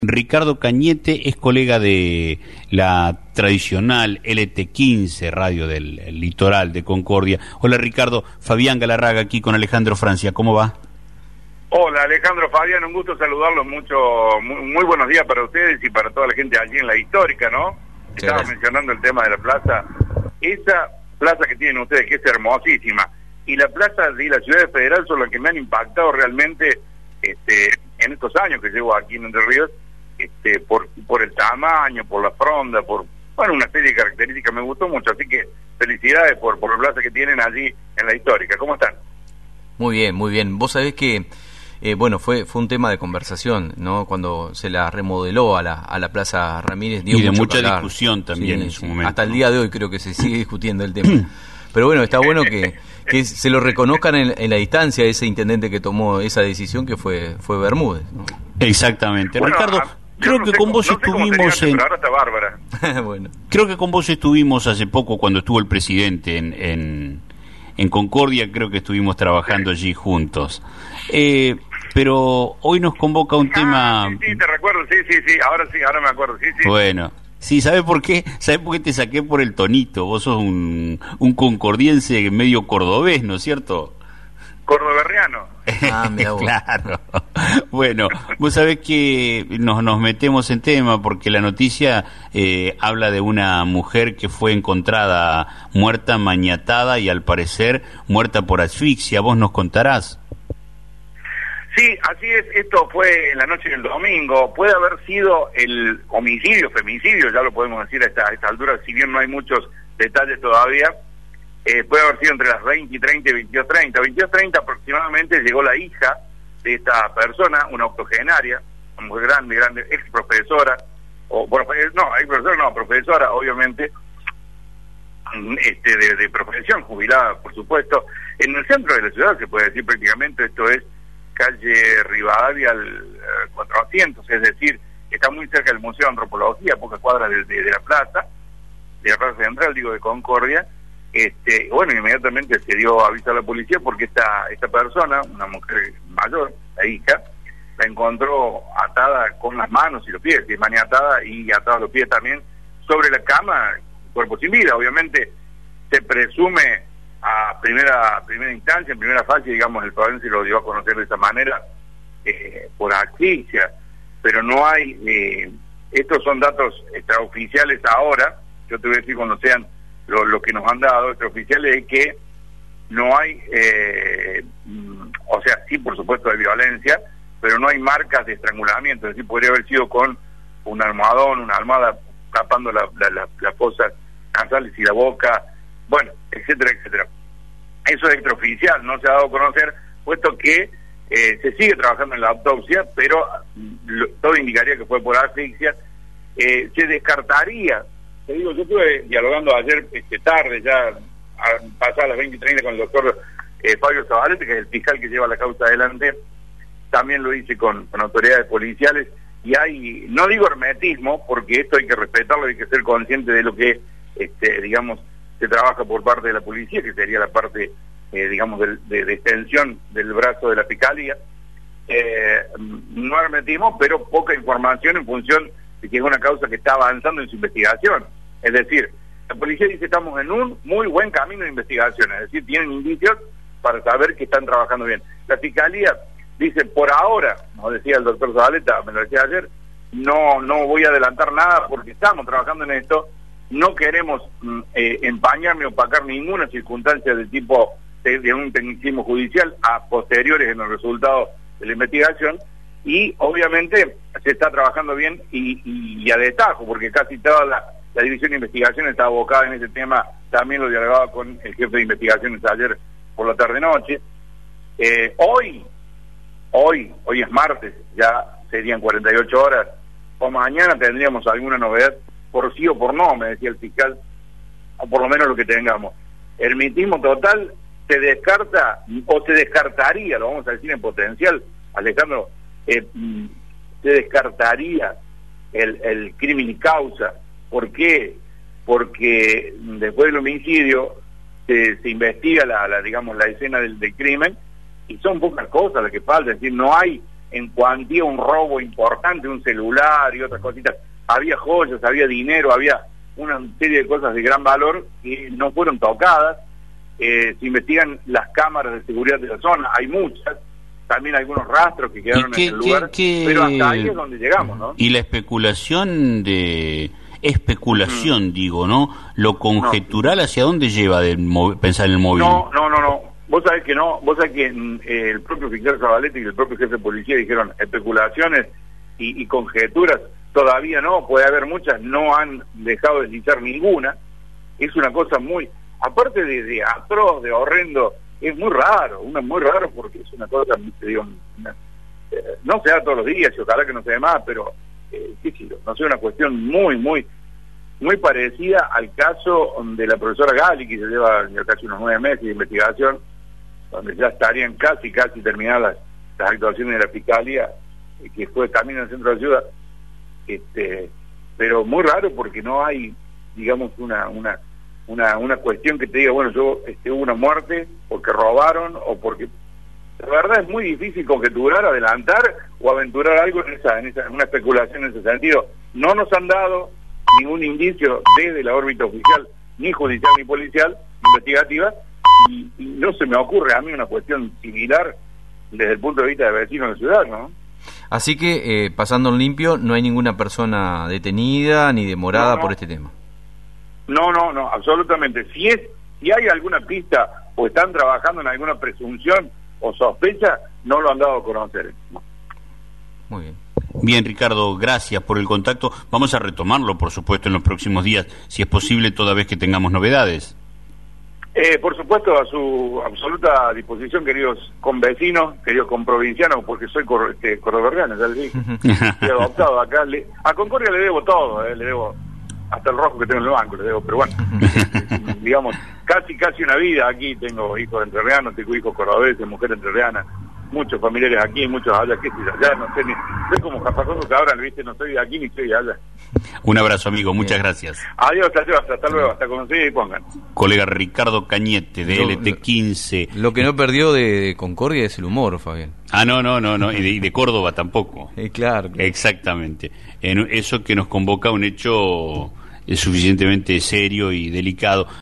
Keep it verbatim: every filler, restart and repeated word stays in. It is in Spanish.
Ricardo Cañete es colega de la tradicional L T quince, radio del litoral de Concordia. Hola Ricardo, Fabián Galarraga aquí con Alejandro Francia, ¿cómo va? Hola Alejandro, Fabián, un gusto saludarlos, mucho, muy, muy buenos días para ustedes y para toda la gente allí en la histórica, ¿no? Sí, Estaba gracias. mencionando el tema de la plaza, esa plaza que tienen ustedes que es hermosísima, y la plaza de la Ciudad Federal son las que me han impactado realmente este, en estos años que llevo aquí en Entre Ríos. Este, por por el tamaño, por la fronda, por bueno una serie de características, me gustó mucho, así que felicidades por, por la plaza que tienen allí en la histórica. ¿Cómo están? Muy bien, muy bien. Vos sabés que, eh, bueno, fue fue un tema de conversación, ¿no? Cuando se la remodeló a la a la Plaza Ramírez, dio y de mucho mucha que hablar. discusión también Sí, en su sí. momento. Hasta el día de hoy creo que se sigue discutiendo el tema. Pero bueno, está bueno que, que se lo reconozcan en, en la distancia ese intendente que tomó esa decisión, que fue fue Bermúdez, ¿no? Exactamente. Bueno, Ricardo, a, creo no que sé con cómo, vos no sé cómo estuvimos sería, en... pero ahora está bárbara. Bueno. Creo que con vos estuvimos hace poco cuando estuvo el presidente en, en, en Concordia, creo que estuvimos trabajando allí juntos. Eh, pero hoy nos convoca un Ah, tema... sí, sí, te recuerdo, sí, sí, sí, ahora sí, ahora me acuerdo, sí, sí. Bueno, sí, ¿sabes por qué? ¿Sabes por qué te saqué por el tonito? Vos sos un, un concordiense medio cordobés, ¿no es cierto? Cordoberriano. Ah, mirá vos. Claro. Bueno, vos sabés que nos, nos metemos en tema porque la noticia eh, habla de una mujer que fue encontrada muerta, maniatada y al parecer muerta por asfixia. ¿Vos nos contarás? Sí, así es, esto fue en la noche del domingo, puede haber sido el homicidio, femicidio, ya lo podemos decir a esta, a esta altura, si bien no hay muchos detalles todavía, eh, puede haber sido entre las veinte y treinta y veintidós treinta, veintidós treinta aproximadamente llegó la hija de esta persona, una octogenaria, una mujer grande, grande, ex profesora, o bueno, no, ex profesora no, profesora obviamente, este de, de profesión, jubilada por supuesto, en el centro de la ciudad se puede decir prácticamente, esto es calle Rivadavia al cuatrocientos, es decir, está muy cerca del Museo de Antropología, a pocas cuadras de, de, de la plaza, de la plaza central, digo, de Concordia. Este, bueno, inmediatamente se dio aviso a la policía porque esta esta persona, una mujer mayor, la hija, la encontró atada con las manos y los pies, maniatada y atada los pies también, sobre la cama, cuerpo sin vida. Obviamente se presume a primera primera instancia, en primera fase, digamos, el forense lo dio a conocer de esa manera, eh, por asfixia, pero no hay, eh, estos son datos extraoficiales ahora, yo te voy a decir cuando sean lo, lo que nos han dado, extraoficiales, es que no hay, eh, o sea, sí, por supuesto, de violencia, pero no hay marcas de estrangulamiento, es decir, podría haber sido con un almohadón, una almohada tapando la, la, la, las fosas nasales y la boca, bueno, etcétera, etcétera. Eso es extraoficial, no se ha dado a conocer, puesto que eh, se sigue trabajando en la autopsia, pero lo, todo indicaría que fue por asfixia. Eh, se descartaría, te digo, yo estuve dialogando ayer este, tarde, ya a, pasadas las veinte y treinta con el doctor eh, Fabio Zabalete, que es el fiscal que lleva la causa adelante, también lo hice con, con autoridades policiales, y hay, no digo hermetismo, porque esto hay que respetarlo, hay que ser consciente de lo que, este, digamos, se trabaja por parte de la policía, que sería la parte, eh, digamos, de, de, de extensión del brazo de la fiscalía. Eh, no hermetismo, pero poca información en función de que es una causa que está avanzando en su investigación. Es decir, la policía dice que estamos en un muy buen camino de investigación, es decir, tienen indicios para saber que están trabajando bien. La fiscalía dice, por ahora, nos decía el doctor Zabaleta, me lo decía ayer, no, no voy a adelantar nada porque estamos trabajando en esto. No queremos eh, empañar ni opacar ninguna circunstancia de tipo de, de un tecnicismo judicial a posteriores en los resultados de la investigación, y obviamente se está trabajando bien y, y, y a destajo, porque casi toda la, la división de investigación está abocada en ese tema. También lo dialogaba con el jefe de investigaciones ayer por la tarde-noche. Eh, hoy, hoy, hoy es martes, ya serían cuarenta y ocho horas, o mañana tendríamos alguna novedad, por sí o por no, me decía el fiscal, o por lo menos lo que tengamos. Hermetismo total se descarta, o se descartaría, lo vamos a decir en potencial, Alejandro, eh, se descartaría el, el crimen y causa. ¿Por qué? Porque después del homicidio se, se investiga la, la, digamos, la escena del, del crimen, y son pocas cosas las que faltan, es decir, no hay en cuantía un robo importante, un celular y otras cositas. Había joyas, había dinero, había una serie de cosas de gran valor que no fueron tocadas. Eh, se investigan las cámaras de seguridad de la zona, hay muchas, también algunos rastros que quedaron qué, en el lugar, qué, qué... pero hasta ahí es donde llegamos, ¿no? Y la especulación de... especulación, mm. digo, ¿no? Lo conjetural, no. ¿Hacia dónde lleva de pensar en el móvil? No, no, no, no. Vos sabés que no, vos sabés que eh, el propio fiscal Zabaleta y el propio jefe de policía dijeron especulaciones y, y conjeturas, todavía no, puede haber muchas, no han dejado deslizar ninguna. Es una cosa muy, aparte de, de atroz, de horrendo, es muy raro, uno es muy raro porque es una cosa, digo, una, eh, no se da todos los días y ojalá que no se dé más, pero eh, qué sé yo, no sé, una cuestión muy, muy, muy parecida al caso de la profesora Gali, que se lleva ya casi unos nueve meses de investigación, donde ya estarían casi, casi terminadas las, las actuaciones de la Fiscalía, eh, que fue también en el centro de ayuda, este, pero muy raro porque no hay, digamos, una una una una cuestión que te diga, bueno, yo este, hubo una muerte porque robaron o porque... La verdad es muy difícil conjeturar, adelantar o aventurar algo en esa, en esa en una especulación en ese sentido. No nos han dado ningún indicio desde la órbita oficial, ni judicial ni policial, investigativa, y, y no se me ocurre a mí una cuestión similar desde el punto de vista de vecinos de la ciudad, ¿no? Así que, eh, pasando en limpio, no hay ninguna persona detenida ni demorada no, no. por este tema. No, no, no, absolutamente. Si es, si hay alguna pista o están trabajando en alguna presunción o sospecha, no lo han dado a conocer. Muy bien. Bien, Ricardo, gracias por el contacto. Vamos a retomarlo, por supuesto, en los próximos días, si es posible, toda vez que tengamos novedades. Eh, por supuesto, a su absoluta disposición, queridos convecinos, queridos comprovincianos, porque soy cor este, cordovergano, ya les dije. Estoy adoptado acá. Le, a Concordia le debo todo, eh, le debo hasta el rojo que tengo en el banco, le debo, pero bueno, digamos, casi casi una vida aquí. Tengo hijos entrerrianos, tengo hijos cordobeses, mujer entrerriana, muchos familiares aquí, muchos allá, qué sé yo, allá, no sé, ni, soy como Japacoso que ahora, viste, no soy de aquí ni soy de allá. Un abrazo, amigo, muchas gracias. Adiós, adiós, hasta luego, hasta cuando se pongan. Colega Ricardo Cañete, de L T quince. Lo que no perdió de Concordia es el humor, Fabián. Ah, no, no, no, no, y de, y de Córdoba tampoco. Eh, claro, claro. Exactamente. En eso que nos convoca a un hecho suficientemente serio y delicado.